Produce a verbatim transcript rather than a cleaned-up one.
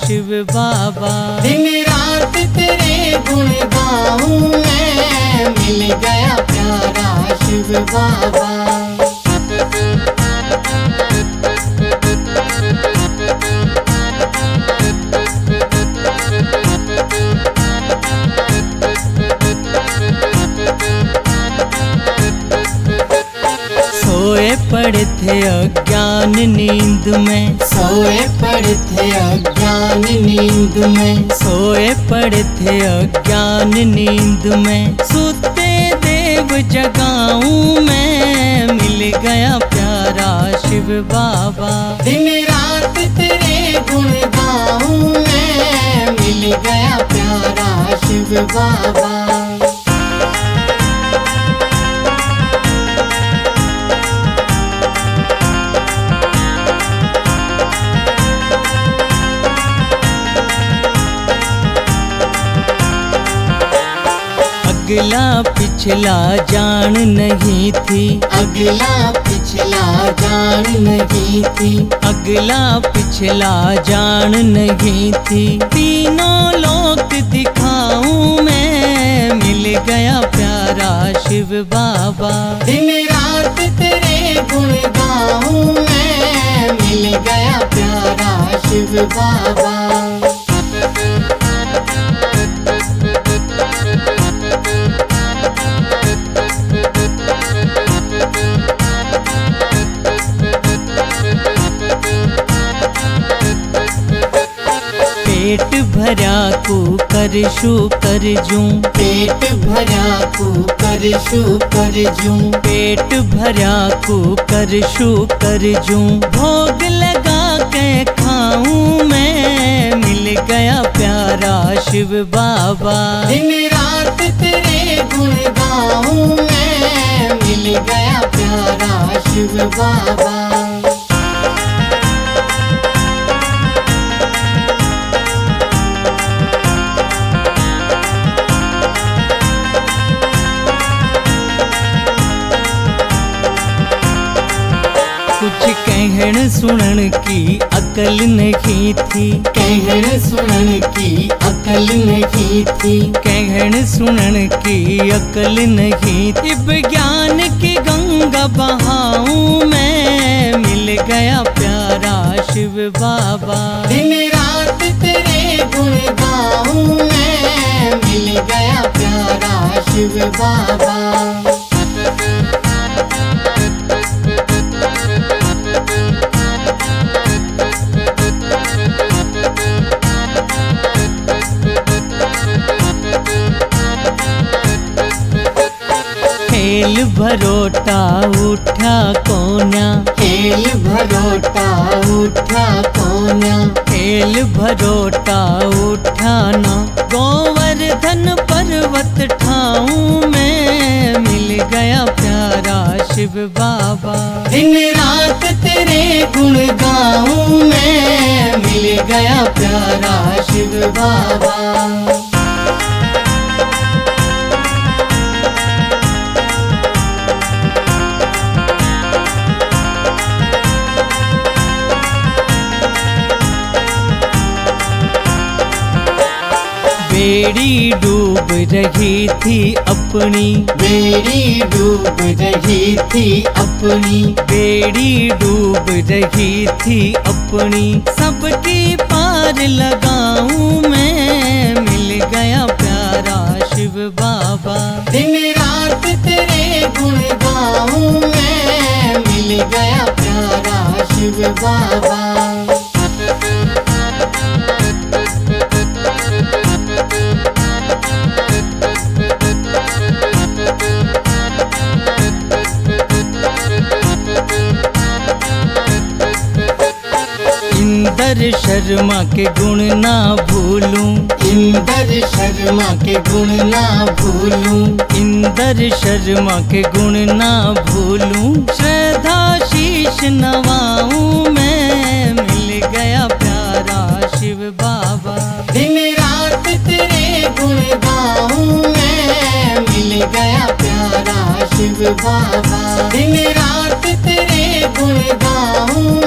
शिव बाबा। दिन रात तेरे गुण गाऊं मैं, मिल गया प्यारा शिव बाबा। सोए पड़े थे अज्ञान नींद में, सोए पड़े थे अज्ञान नींद में, सोए पड़े थे अज्ञान नींद में, सुते देव जगाऊं मैं, मिल गया प्यारा शिव बाबा। दिन रात तेरे गुण गाऊं मैं, मिल गया प्यारा शिव बाबा। अगला पिछला जान नहीं थी, अगला पिछला जान नहीं थी, अगला पिछला जान नहीं थी, तीनों लोक दिखाऊं मैं, मिल गया प्यारा शिव बाबा। दिन रात तेरे गुण गाऊं मैं, मिल गया प्यारा शिव बाबा। पेट भरा को कर शू कर जूं, पेट भरा को कर शू कर जूं, पेट भरा को कर शू कर जूं, भोग लगा के खाऊं मैं, मिल गया प्यारा शिव बाबा। दिन रात तेरे गुण गाऊं मैं, मिल गया प्यारा शिव बाबा। कुछ कहन सुनन की अकल नहीं थी, कहन सुनन की अकल नहीं थी, कहन सुनन की अकल नहीं थी, विज्ञान की गंगा बहाऊं मैं, मिल गया प्यारा शिव बाबा। दिन रात तेरे गुण गाऊं मैं, मिल गया प्यारा शिव बाबा। खेल भरोटा उठा कोन्या, खेल भरोटा उठा कोन्या, खेल भरोटा उठाना, गोवर्धन पर्वत ठाऊं मैं, मिल गया प्यारा शिव बाबा। दिन रात तेरे गुण गाऊं मैं, मिल गया प्यारा शिव बाबा। बेड़ी डूब रही थी अपनी, बेड़ी डूब रही थी अपनी, बेड़ी डूब रही थी अपनी, सबकी पार लगाऊं मैं, मिल गया प्यारा शिव बाबा। दिन रात तेरे गुण गाऊं मैं, मिल गया प्यारा शिव बाबा। इंदर शर्मा के गुण ना भूलूं, इंदर शर्मा के गुण ना भूलूं, इंदर शर्मा के गुण ना भूलूं, श्रद्धा शीश नवाऊं मैं, मिल गया प्यारा शिव बाबा। दिन रात तेरे गुण गाऊं मैं, मिल गया प्यारा शिव बाबा। दिन रात तेरे गुण गाऊं